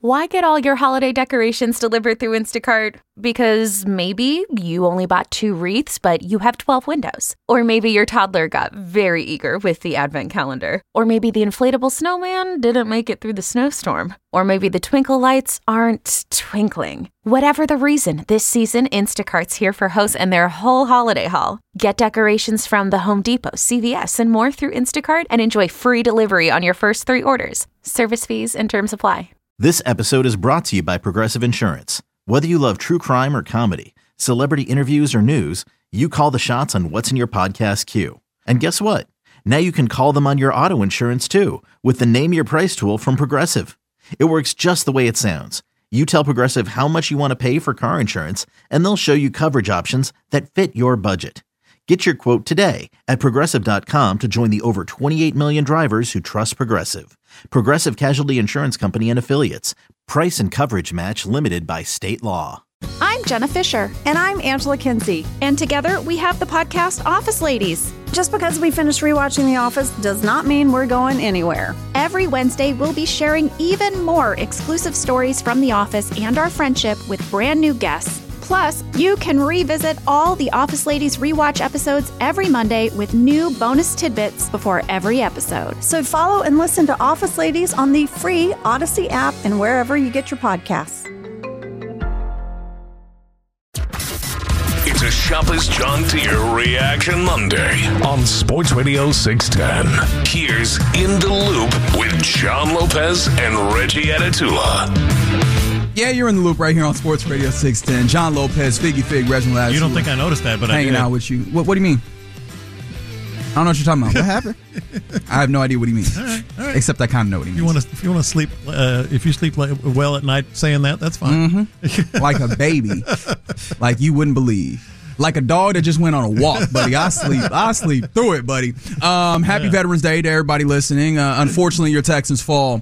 Why get all your holiday decorations delivered through Instacart? Because maybe you only bought 2 wreaths, but you have 12 windows. Or maybe your toddler got very eager with the advent calendar. Or maybe the inflatable snowman didn't make it through the snowstorm. Or maybe the twinkle lights aren't twinkling. Whatever the reason, this season, Instacart's here for hosts and their whole holiday haul. Get decorations from the Home Depot, CVS, and more through Instacart and enjoy free delivery on your first 3 orders. Service fees and terms apply. This episode is brought to you by Progressive Insurance. Whether you love true crime or comedy, celebrity interviews or news, you call the shots on what's in your podcast queue. And guess what? Now you can call them on your auto insurance too with the Name Your Price tool from Progressive. It works just the way it sounds. You tell Progressive how much you want to pay for car insurance, and they'll show you coverage options that fit your budget. Get your quote today at Progressive.com to join the over 28 million drivers who trust Progressive. Progressive Casualty Insurance Company and Affiliates. Price and coverage match limited by state law. I'm Jenna Fisher. And I'm Angela Kinsey. And together we have the podcast Office Ladies. Just because we finished rewatching The Office does not mean we're going anywhere. Every Wednesday, we'll be sharing even more exclusive stories from The Office and our friendship with brand new guests. Plus, you can revisit all the Office Ladies rewatch episodes every Monday with new bonus tidbits before every episode. So follow and listen to Office Ladies on the free Odyssey app and wherever you get your podcasts. It's a Shopper's John Deere Reaction Monday on Sports Radio 610. Here's In the Loop with John Lopez and Reggie Atatula. Yeah, you're in the loop right here on Sports Radio 610. John Lopez, Figgy Fig, Reginald Atatula. You don't think I noticed that, but hanging out with you. What do you mean? I don't know what you're talking about. What happened? I have no idea what he means. All right. Except I kind of know what he means. If you want to sleep, if you sleep well at night saying that, that's fine. Mm-hmm. Like a baby. Like you wouldn't believe. Like a dog that just went on a walk, buddy. I sleep through it, buddy. Happy Veterans Day to everybody listening. Unfortunately, your Texans fall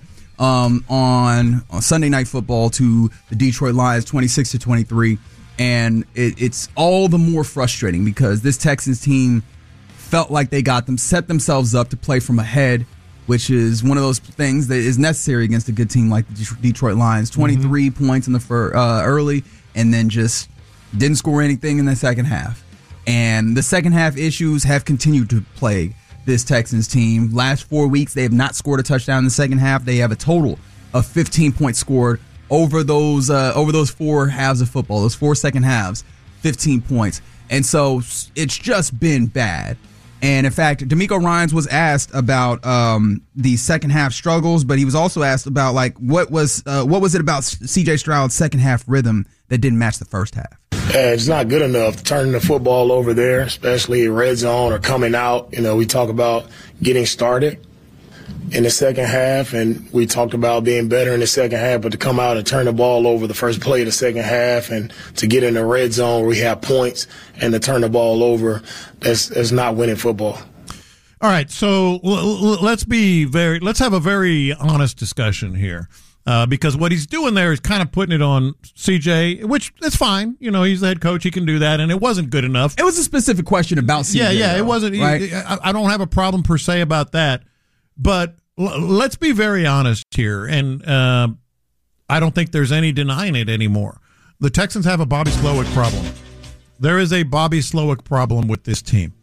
on Sunday Night Football to the Detroit Lions 26-23, and it's all the more frustrating because this Texans team felt like they set themselves up to play from ahead, which is one of those things that is necessary against a good team like the Detroit Lions. 23 points in the early, and then just didn't score anything in the second half. And the second half issues have continued to plague this Texans team. Last 4 weeks, they have not scored a touchdown in the second half. They have a total of 15 points scored over those 4 halves of football, those 4 second halves, 15 points. And so it's just been bad. And in fact, DeMeco Ryans was asked about the second half struggles, but he was also asked about what was it about C.J. Stroud's second half rhythm that didn't match the first half? It's not good enough turning the football over there, especially in red zone or coming out. We talk about getting started in the second half, and we talked about being better in the second half, but to come out and turn the ball over the first play of the second half and to get in the red zone where we have points and to turn the ball over, that's not winning football. All right, so let's have a very honest discussion here. Because what he's doing there is kind of putting it on CJ, which that's fine. He's the head coach; he can do that, and it wasn't good enough. It was a specific question about CJ. Yeah, it wasn't. Right? I don't have a problem per se about that, but let's be very honest here, and I don't think there's any denying it anymore. The Texans have a Bobby Slowik problem. There is a Bobby Slowik problem with this team.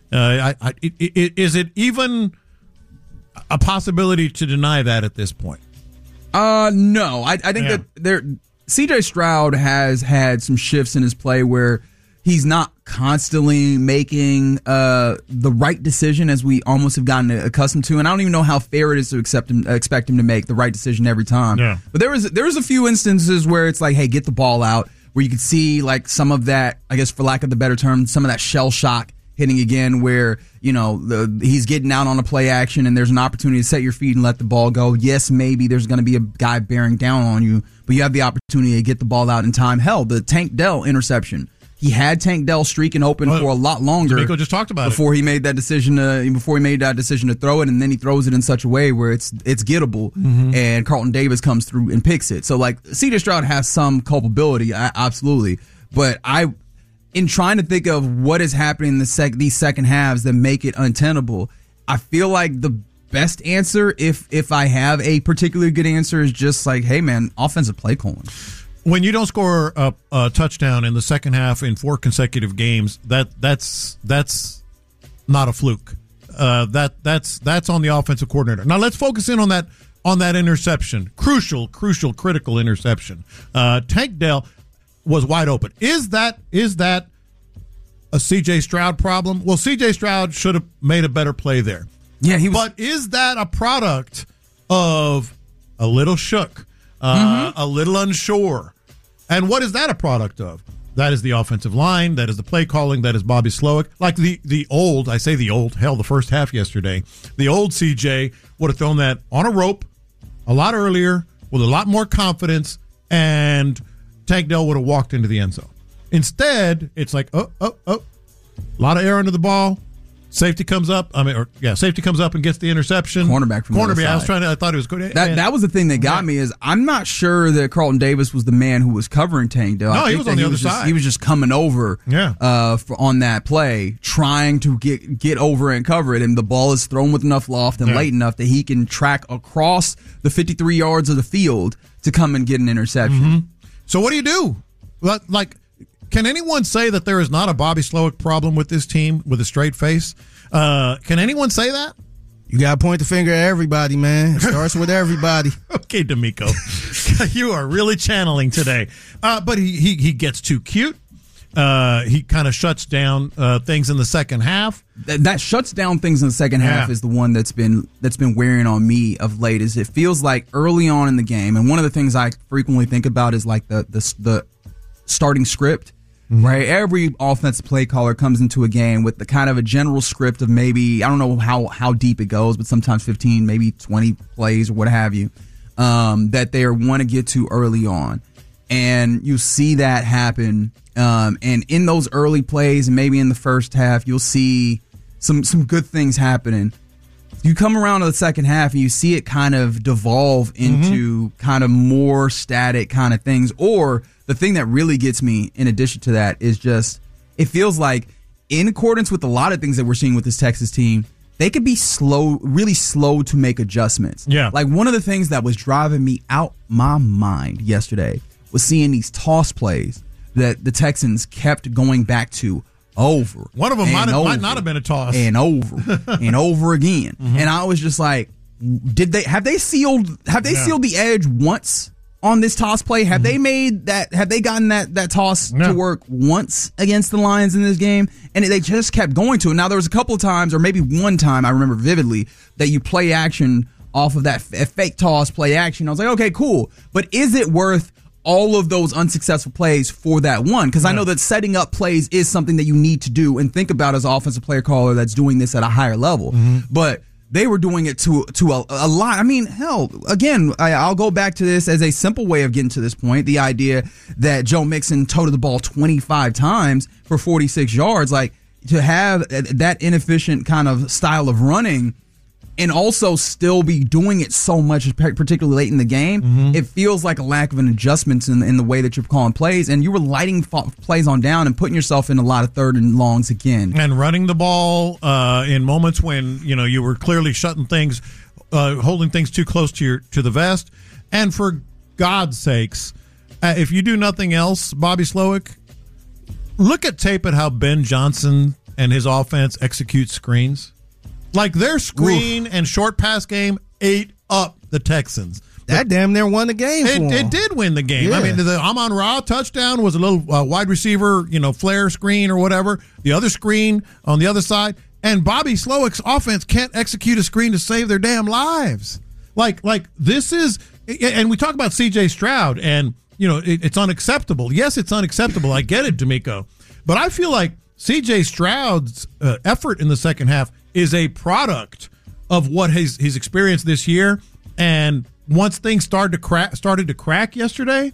Is it even a possibility to deny that at this point? No. I think that C.J. Stroud has had some shifts in his play where he's not constantly making the right decision as we almost have gotten accustomed to, and I don't even know how fair it is to expect him to make the right decision every time. Yeah. But there was a few instances where it's like, hey, get the ball out, where you could see like some of that, I guess for lack of the better term, some of that shell shock hitting again, where he's getting out on a play action and there's an opportunity to set your feet and let the ball go. Yes, maybe there's going to be a guy bearing down on you, but you have the opportunity to get the ball out in time. Hell, the Tank Dell interception. He had Tank Dell streaking open for a lot longer. DeMeco just talked about before he made that decision. Before he made that decision to throw it, and then he throws it in such a way where it's gettable, and Carlton Davis comes through and picks it. So like C.J. Stroud has some culpability, absolutely, but in trying to think of what is happening in these second halves that make it untenable, I feel like the best answer, if I have a particularly good answer, is just like, hey man, offensive play calling. When you don't score a touchdown in the second half in 4 consecutive games, that's not a fluke. That's on the offensive coordinator. Now let's focus in on that interception. Crucial, critical interception. Tank Dell was wide open. Is that a C.J. Stroud problem? Well, C.J. Stroud should have made a better play there. Yeah, he was. But is that a product of a little shook, a little unsure? And what is that a product of? That is the offensive line. That is the play calling. That is Bobby Slowik. Like the old, I say the old, hell, the first half yesterday, the old CJ would have thrown that on a rope a lot earlier with a lot more confidence, and Tank Dell would have walked into the end zone. Instead, it's like, a lot of air under the ball. Safety comes up. Safety comes up and gets the interception. Cornerback from the other side. I thought it was good. That was the thing that got me, is I'm not sure that Carlton Davis was the man who was covering Tank Dell. No, he was on the other side. He was just coming over on that play, trying to get over and cover it, and the ball is thrown with enough loft and late enough that he can track across the 53 yards of the field to come and get an interception. Mm-hmm. So what do you do? Like, can anyone say that there is not a Bobby Slowik problem with this team with a straight face? Can anyone say that? You got to point the finger at everybody, man. It starts with everybody. Okay, D'Amico. You are really channeling today. But he gets too cute. He kind of shuts down things in the second half. That shuts down things in the second half is the one that's been wearing on me of late. Is it feels like early on in the game, and one of the things I frequently think about is like the starting script. Mm-hmm. Right, every offensive play caller comes into a game with the kind of a general script of maybe, I don't know how deep it goes, but sometimes 15, maybe 20 plays or what have you, that they want to get to early on, and you see that happen. And in those early plays, and maybe in the first half, you'll see some good things happening. You come around to the second half and you see it kind of devolve into kind of more static kind of things. Or the thing that really gets me in addition to that is just, it feels like in accordance with a lot of things that we're seeing with this Texas team, they could be really slow to make adjustments. Yeah. Like one of the things that was driving me out my mind yesterday was seeing these toss plays that the Texans kept going back to over. One of them might not have been a toss. And over and over again. Mm-hmm. And I was just like, have they sealed the edge once on this toss play? Have they made that, have they gotten that toss to work once against the Lions in this game? And they just kept going to it. Now there was a couple of times, or maybe one time I remember vividly, that you play action off of that fake toss play action. I was like, okay, cool. But is it worth all of those unsuccessful plays for that one? Because I know that setting up plays is something that you need to do and think about as an offensive player caller that's doing this at a higher level. Mm-hmm. But they were doing it to a lot. I mean, hell, again, I'll go back to this as a simple way of getting to this point. The idea that Joe Mixon toted the ball 25 times for 46 yards, like to have that inefficient kind of style of running and also still be doing it so much, particularly late in the game, it feels like a lack of an adjustment in the way that you're calling plays, and you were lighting plays on down and putting yourself in a lot of third and longs again. And running the ball in moments when you were clearly shutting things, holding things too close to the vest. And for God's sakes, if you do nothing else, Bobby Slowik, look at tape at how Ben Johnson and his offense execute screens. Like their screen and short pass game ate up the Texans. That damn near won the game. It did win the game. Yeah. I mean, the Amon-Ra touchdown was a little wide receiver, flare screen or whatever. The other screen on the other side, and Bobby Slowik's offense can't execute a screen to save their damn lives. Like this is, and we talk about C.J. Stroud, and it's unacceptable. Yes, it's unacceptable. I get it, D'Amico, but I feel like C.J. Stroud's effort in the second half is a product of what he's experienced this year. And once things started to crack yesterday,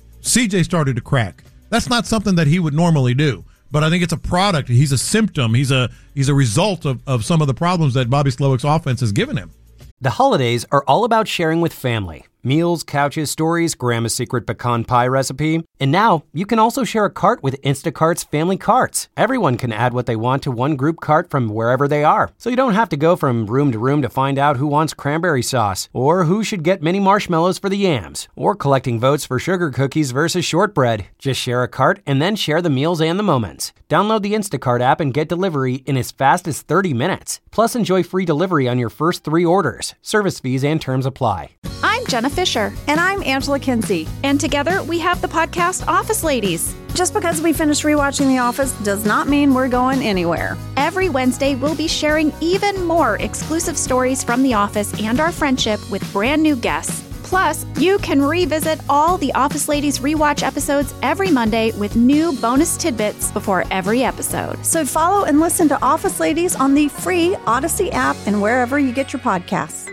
CJ started to crack. That's not something that he would normally do, but I think it's a product. He's a symptom. He's a result of some of the problems that Bobby Slowik's offense has given him. The holidays are all about sharing with family. Meals, couches, stories, Grandma's secret pecan pie recipe. And now, you can also share a cart with Instacart's Family Carts. Everyone can add what they want to one group cart from wherever they are. So you don't have to go from room to room to find out who wants cranberry sauce, or who should get mini marshmallows for the yams, or collecting votes for sugar cookies versus shortbread. Just share a cart and then share the meals and the moments. Download the Instacart app and get delivery in as fast as 30 minutes. Plus, enjoy free delivery on your first 3 orders. Service fees and terms apply. I'm Jenna Fisher. And I'm Angela Kinsey. And together we have the podcast Office Ladies. Just because we finished rewatching The Office does not mean we're going anywhere. Every Wednesday, we'll be sharing even more exclusive stories from The Office and our friendship with brand new guests. Plus, you can revisit all the Office Ladies rewatch episodes every Monday with new bonus tidbits before every episode. So follow and listen to Office Ladies on the free Odyssey app and wherever you get your podcasts.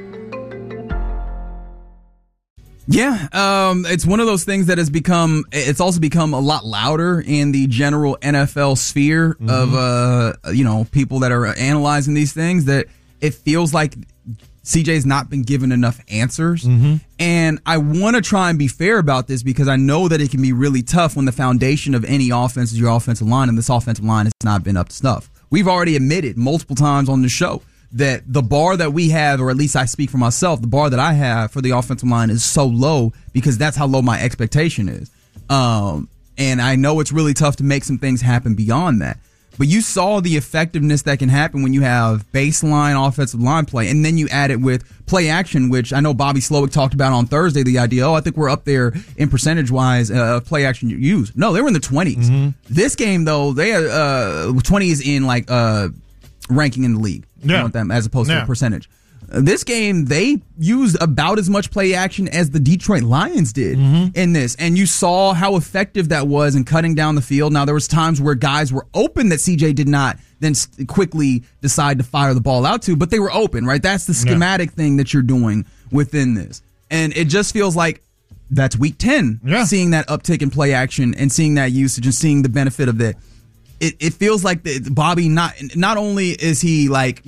Yeah, it's one of those things that it's also become a lot louder in the general NFL sphere of, people that are analyzing these things, that it feels like CJ's not been given enough answers. And I want to try and be fair about this because I know that it can be really tough when the foundation of any offense is your offensive line, and this offensive line has not been up to snuff. We've already admitted multiple times on the show that the bar that we have, or at least I speak for myself, the bar that I have for the offensive line is so low because that's how low my expectation is. And I know it's really tough to make some things happen beyond that. But you saw the effectiveness that can happen when you have baseline offensive line play, and then you add it with play action, which I know Bobby Slowick talked about on Thursday, the idea, I think we're up there in percentage-wise play action you use. No, they were in the 20s. This game, though, they had 20s in ranking in the league. Yeah. Them as opposed to a percentage. This game, they used about as much play action as the Detroit Lions did in this. And you saw how effective that was in cutting down the field. Now, there was times where guys were open that CJ did not then quickly decide to fire the ball out to, but they were open, right? That's the schematic thing that you're doing within this. And it just feels like that's week 10, seeing that uptick in play action and seeing that usage and seeing the benefit of that. It feels like Bobby, not only is he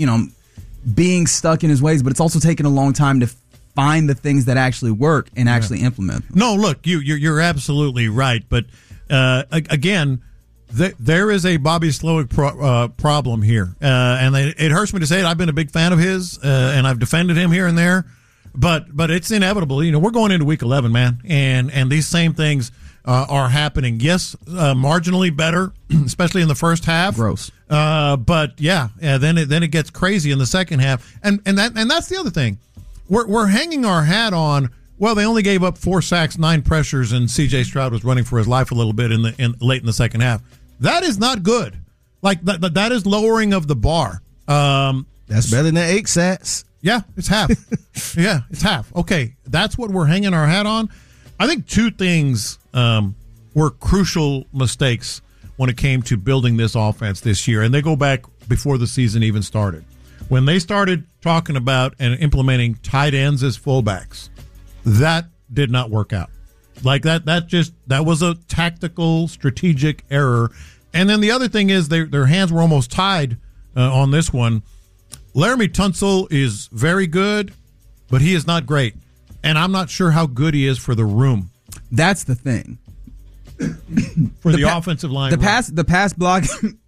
being stuck in his ways, but it's also taken a long time to find the things that actually work and actually implement them. No, look, you're absolutely right. But again, there is a Bobby Slowick problem here. And it hurts me to say it. I've been a big fan of his, and I've defended him here and there. But it's inevitable. We're going into week 11, man. And these same things are happening. Yes, marginally better, especially in the first half. Gross. But then it gets crazy in the second half. And that's the other thing. We're hanging our hat on, well, they only gave up 4 sacks, 9 pressures, and CJ Stroud was running for his life a little bit late in the second half. That is not good. Like that is lowering of the bar. That's better than 8 sacks. Yeah, it's half. It's half. Okay, that's what we're hanging our hat on. I think 2 things were crucial mistakes when it came to building this offense this year, and they go back before the season even started. When they started talking about and implementing tight ends as fullbacks, that did not work out. Like that was a tactical, strategic error. And then the other thing is their hands were almost tied on this one. Laramie Tunsil is very good, but he is not great. And I'm not sure how good he is for the room. That's the thing. For the offensive line. The pass block.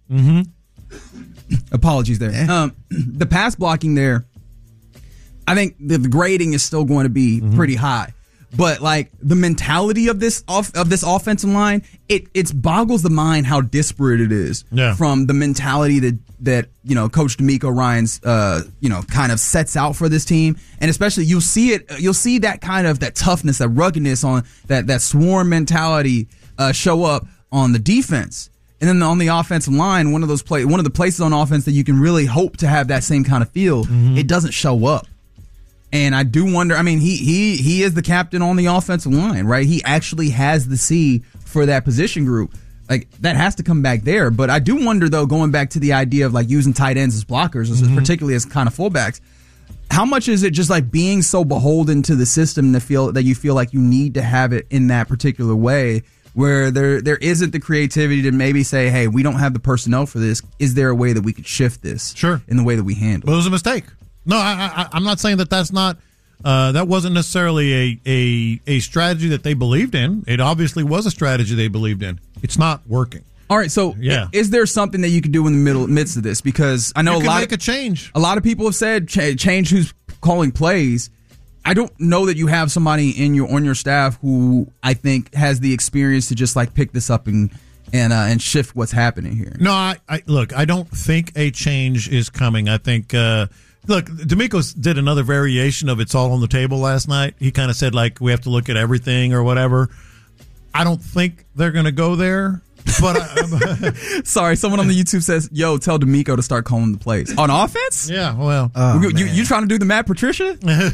Apologies there. The pass blocking there, I think the grading is still going to be pretty high. But the mentality of this offensive line, it boggles the mind how disparate it is from the mentality that Coach DeMeco Ryans kind of sets out for this team. And especially you'll see that kind of that toughness, that ruggedness on that swarm mentality show up on the defense. And then on the offensive line, one of the places on offense that you can really hope to have that same kind of feel, it doesn't show up. And I do wonder, I mean, he is the captain on the offensive line, right? He actually has the C for that position group. That has to come back there. But I do wonder, though, going back to the idea of using tight ends as blockers, particularly as kind of fullbacks, how much is it just being so beholden to the system that you feel like you need to have it in that particular way, where there isn't the creativity to maybe say, hey, we don't have the personnel for this. Is there a way that we could shift this in the way that we handle it? Well, it was a mistake. No, I'm not saying that that's not that wasn't necessarily a strategy that they believed in. It obviously was a strategy they believed in. It's not working. All right, so is there something that you could do in the midst of this? Because I know you can make a change. A lot of people have said change who's calling plays. I don't know that you have somebody on your staff who I think has the experience to just like pick this up and shift what's happening here. No, I don't think a change is coming. I think D'Amico did another variation of "It's all on the table" last night. He kind of said like we have to look at everything or whatever. I don't think they're going to go there. But sorry, someone on the YouTube says, "Yo, tell D'Amico to start calling the plays on offense." Yeah, well, you trying to do the Matt Patricia?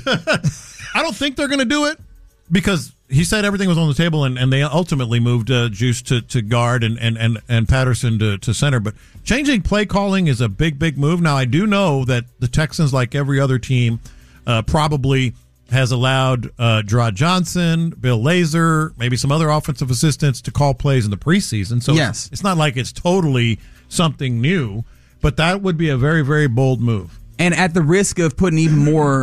I don't think they're going to do it because he said everything was on the table, and they ultimately moved Juice to guard and Patterson to center. But changing play calling is a big move. Now I do know that the Texans, like every other team, probably has allowed Gerard Johnson, Bill Lazor, maybe some other offensive assistants to call plays in the preseason. So yes, it's not like it's totally something new, but that would be a very, very bold move. And at the risk of putting even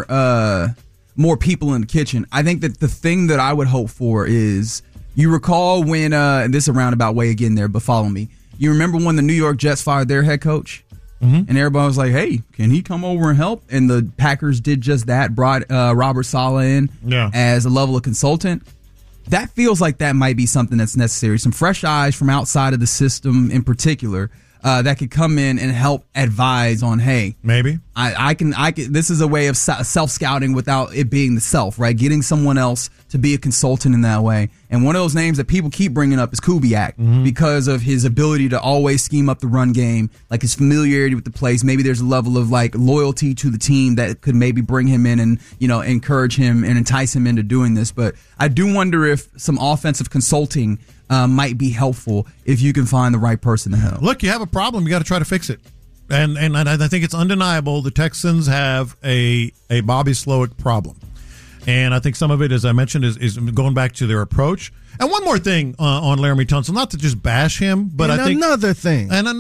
more people in the kitchen, I think that the thing that I would hope for is, you recall when, and this is a roundabout way again there, but follow me. You remember when the New York Jets fired their head coach? Mm-hmm. And everybody was like, hey, can he come over and help? And the Packers did just that, brought Robert Saleh in as a level of consultant. That feels like that might be something that's necessary. Some fresh eyes from outside of the system in particular that could come in and help advise on, hey, maybe I can. This is a way of self-scouting without it being the self, right? Getting someone else to be a consultant in that way. And one of those names that people keep bringing up is Kubiak because of his ability to always scheme up the run game, like his familiarity with the place. Maybe there's a level of like loyalty to the team that could maybe bring him in and, you know, encourage him and entice him into doing this. But I do wonder if some offensive consulting might be helpful if you can find the right person to help. Look, you have a problem. You got to try to fix it. And I think it's undeniable the Texans have a Bobby Slowik problem. And I think some of it, as I mentioned, is going back to their approach. And one more thing on Laramie Tunsil, not to just bash him, but I think another thing on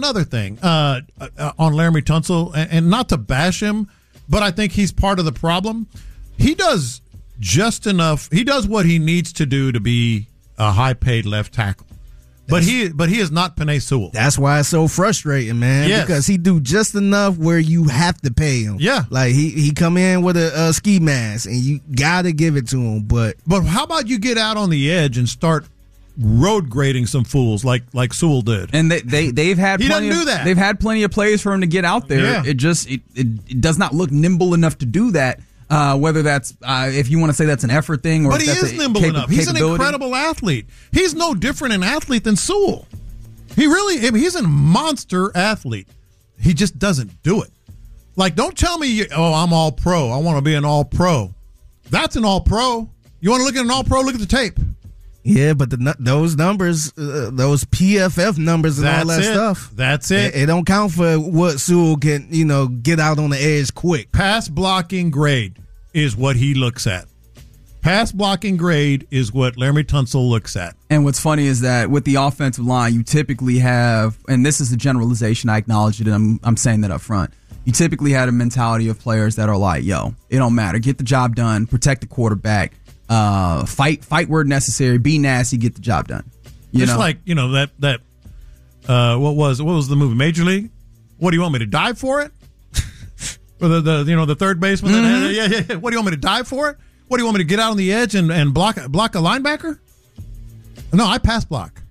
Laramie Tunsil, and not to bash him, but I think he's part of the problem. He does just enough. He does what he needs to do to be a high-paid left tackle. But he is not Penei Sewell. That's why it's so frustrating, man. Yes. Because he do just enough where you have to pay him. Yeah, like he come in with a ski mask and you gotta give it to him. But how about you get out on the edge and start road grading some fools like Sewell did? And they've had he plenty doesn't do that. They've had plenty of plays for him to get out there. Yeah. It does not look nimble enough to do that. Whether that's if you want to say that's an effort thing, or but if he that's is nimble enough. He's an incredible athlete. He's no different an athlete than Sewell. He's a monster athlete. He just doesn't do it. Like, don't tell me, I'm all pro. I want to be an all pro. That's an all pro. You want to look at an all pro? Look at the tape. Yeah, but those numbers, those PFF numbers and all that stuff. That's it. It don't count for what Sewell can, get out on the edge quick. Pass blocking grade is what he looks at. Pass blocking grade is what Laramie Tunsil looks at. And what's funny is that with the offensive line, you typically have, and this is a generalization, I acknowledge it, and I'm saying that up front. You typically had a mentality of players that are like, yo, it don't matter. Get the job done. Protect the quarterback. Fight where necessary. Be nasty. Get the job done. Just like, that what was the movie? Major League? What do you want me to die for it? Or the third baseman? Mm-hmm. Yeah. What do you want me to die for it? What do you want me to get out on the edge and block a linebacker? No, I pass block.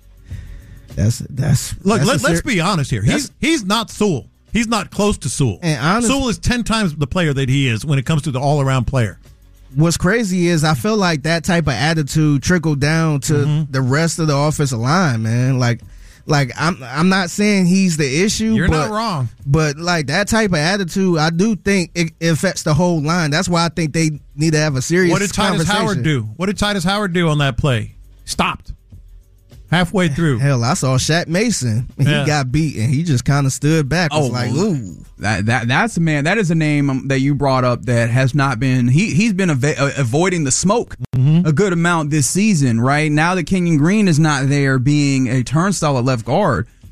Let's be honest here. He's not Sewell. He's not close to Sewell. Sewell is 10 times the player that he is when it comes to the all-around player. What's crazy is I feel like that type of attitude trickled down to the rest of the offensive line, man. Like I'm not saying he's the issue. You're not wrong. But like that type of attitude, I do think it affects the whole line. That's why I think they need to have a serious conversation. What did Titus Howard do on that play? Stopped. Halfway through. Hell, I saw Shaq Mason. He got beat, and he just kind of stood back. Ooh. That's a man. That is a name that you brought up that has not been. He's been avoiding the smoke a good amount this season. Right now that Kenyon Green is not there, being a turnstile at left guard,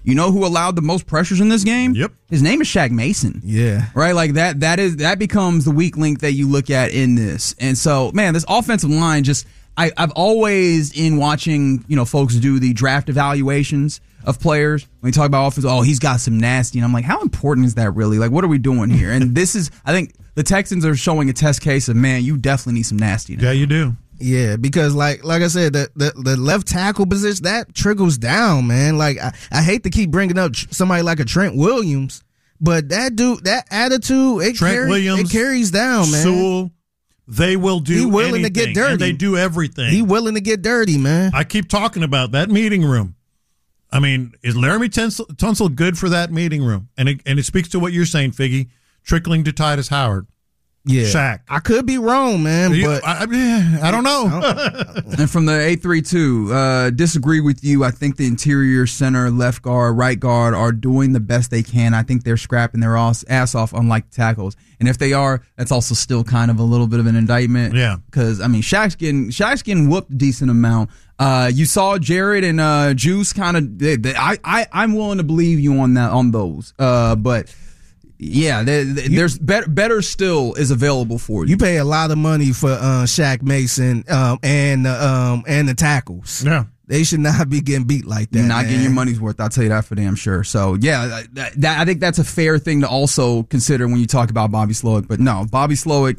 You know who allowed the most pressures in this game? Yep. His name is Shaq Mason. Yeah. Right? Like that becomes the weak link that you look at in this. And so, man, this offensive line just I've always, in watching, folks do the draft evaluations of players, when you talk about offense, he's got some nasty. And I'm like, how important is that really? Like, what are we doing here? And this is, I think the Texans are showing a test case of, man, you definitely need some nasty. Yeah, you do. Yeah, because like I said, the left tackle position, that trickles down, man. Like, I hate to keep bringing up somebody like a Trent Williams, but that dude, that attitude, it carries down, man. Sewell, they will do He willing anything, to get dirty. and they do everything. He willing to get dirty, man. I keep talking about that meeting room. I mean, is Laramie Tunsil good for that meeting room? And it speaks to what you're saying, Figgy, trickling to Titus Howard. Yeah, Shaq. I could be wrong, man, but I don't know. And from the 832, disagree with you. I think the interior, center, left guard, right guard are doing the best they can. I think they're scrapping their ass off, unlike the tackles. And if they are, that's also still kind of a little bit of an indictment. Yeah, because I mean, Shaq's getting whooped a decent amount. You saw Jared and Juice kind of. I'm willing to believe you on those, but. Yeah, there's better still is available for you. You pay a lot of money for Shaq Mason and the tackles. Yeah, they should not be getting beat like that. You're not getting your money's worth. I'll tell you that for damn sure. So yeah, I think that's a fair thing to also consider when you talk about Bobby Slowik. But no, Bobby Slowik,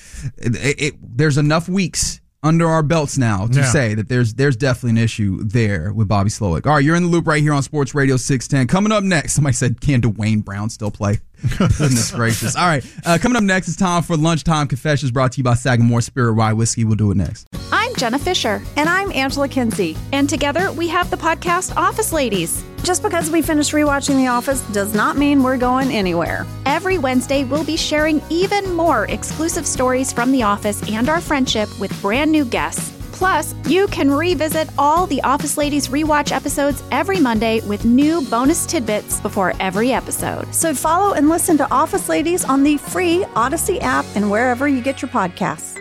there's enough weeks under our belts now to say that there's definitely an issue there with Bobby Slowik. All right, you're in the loop right here on Sports Radio 610. Coming up next, somebody said, can Dwayne Brown still play? Goodness gracious. All right, coming up next, it's time for Lunchtime Confessions, brought to you by Sagamore Spirit Rye Whiskey. We'll do it next. I'm Jenna Fisher. And I'm Angela Kinsey. And together we have the podcast Office Ladies. Just because we finished rewatching The Office does not mean we're going anywhere. Every Wednesday, we'll be sharing even more exclusive stories from The Office and our friendship with brand new guests. Plus, you can revisit all the Office Ladies rewatch episodes every Monday with new bonus tidbits before every episode. So follow and listen to Office Ladies on the free Odyssey app and wherever you get your podcasts.